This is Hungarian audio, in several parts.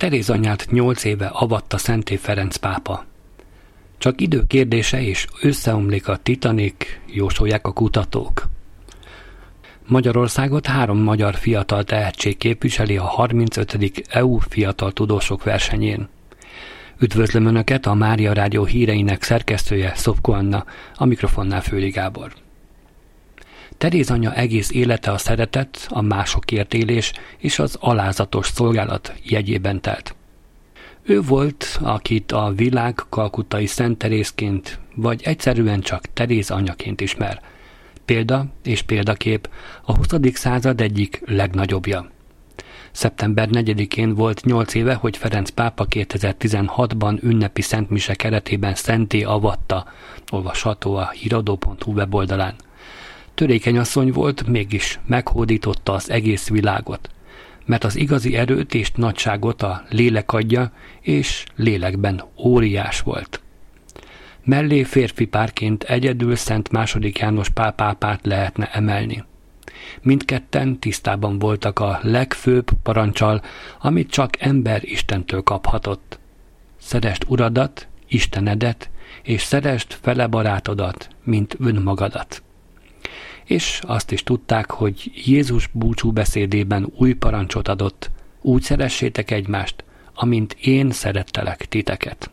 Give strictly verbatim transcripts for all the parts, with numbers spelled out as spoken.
Teréz anyát nyolc éve avatta Szenté Ferenc pápa. Csak idő kérdése és összeomlik a Titanic, jósolják a kutatók. Magyarországot három magyar fiatal tehetség képviseli a harmincötödik é u Fiatal Tudósok versenyén. Üdvözlöm Önöket, a Mária Rádió híreinek szerkesztője, Szopko Anna, a mikrofonnál Főli Gábor. Teréz anya egész élete a szeretet, a másokért élés és az alázatos szolgálat jegyében telt. Ő volt, akit a világ kalkuttai Szent Terézként, vagy egyszerűen csak Teréz anyaként ismer. Példa és példakép a huszadik század egyik legnagyobbja. szeptember negyedikén volt nyolc éve, hogy Ferenc pápa kétezer-tizenhatban ünnepi szentmise keretében szentté avatta, olvasható a híradó pont hu weboldalán. Törékeny asszony volt, mégis meghódította az egész világot, mert az igazi erőt és nagyságot a lélek adja, és lélekben óriás volt. Mellé férfi párként egyedül Szent második János Pál pápát lehetne emelni. Mindketten tisztában voltak a legfőbb parancsal, amit csak ember Istentől kaphatott. Szeresd Uradat, Istenedet, és szeresd fele barátodat, mint önmagadat. És azt is tudták, hogy Jézus búcsú beszédében új parancsot adott, úgy szeressétek egymást, amint én szerettelek titeket.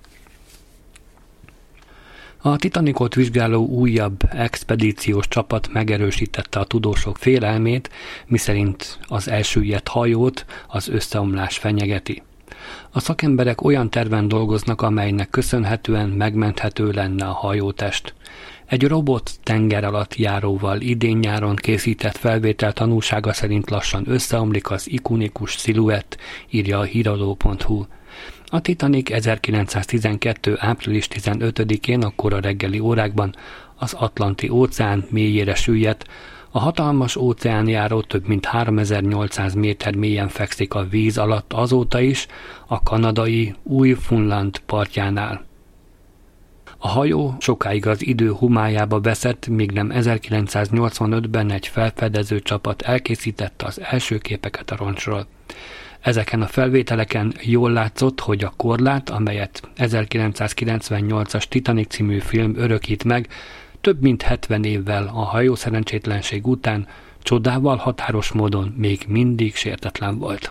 A Titanicot vizsgáló újabb expedíciós csapat megerősítette a tudósok félelmét, miszerint az elsüllyedt hajót az összeomlás fenyegeti. A szakemberek olyan terven dolgoznak, amelynek köszönhetően megmenthető lenne a hajótest. Egy robot tenger alatt járóval idén-nyáron készített felvétel tanúsága szerint lassan összeomlik az ikonikus sziluett, írja a híradó pont hu. A Titanic ezerkilencszáztizenkettő. április tizenötödikén a kora reggeli órákban az Atlanti óceán mélyére süllyedt. A hatalmas óceánjáró több mint háromezer-nyolcszáz méter mélyen fekszik a víz alatt azóta is, a kanadai Új-Funland partjánál. A hajó sokáig az idő humájába veszett, míg nem ezerkilencszáznyolcvanötben egy felfedező csapat elkészítette az első képeket a roncsról. Ezeken a felvételeken jól látszott, hogy a korlát, amelyet ezerkilencszázkilencvennyolcas Titanic című film örökít meg, több mint hetven évvel a hajó szerencsétlenség után csodával határos módon még mindig sértetlen volt.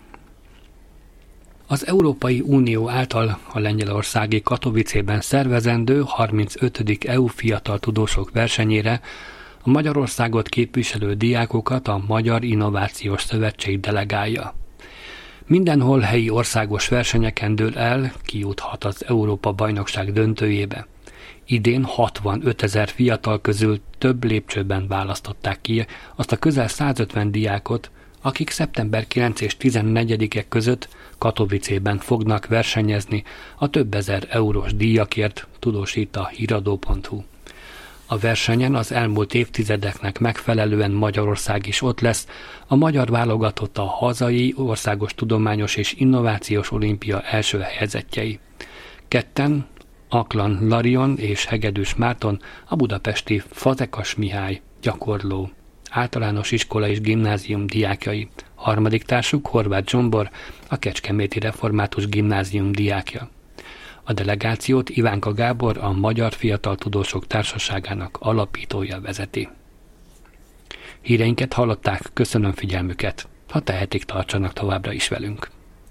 Az Európai Unió által a lengyelországi Katowicében szervezendő harmincötödik é u Fiatal Tudósok versenyére a Magyarországot képviselő diákokat a Magyar Innovációs Szövetség delegálja. Mindenhol helyi országos versenyeken dől el, ki juthat az Európa-bajnokság döntőjébe. Idén hatvanötezer fiatal közül több lépcsőben választották ki azt a közel százötven diákot, akik szeptember kilencedike és tizennegyedike között Katowicében fognak versenyezni a több ezer eurós díjakért, tudósít a híradó pont hu. A versenyen az elmúlt évtizedeknek megfelelően Magyarország is ott lesz, a magyar válogatott a hazai országos tudományos és innovációs olimpia első helyezettjei. Ketten, Aklan Larion és Hegedűs Márton a budapesti Fazekas Mihály gyakorló általános iskola és gimnázium diákjai. Harmadik társuk Horváth Zsombor, a Kecskeméti Református Gimnázium diákja. A delegációt Ivánka Gábor, a Magyar Fiatal Tudósok Társaságának alapítója vezeti. Híreinket hallották, köszönöm figyelmüket, ha tehetik, tartsanak továbbra is velünk.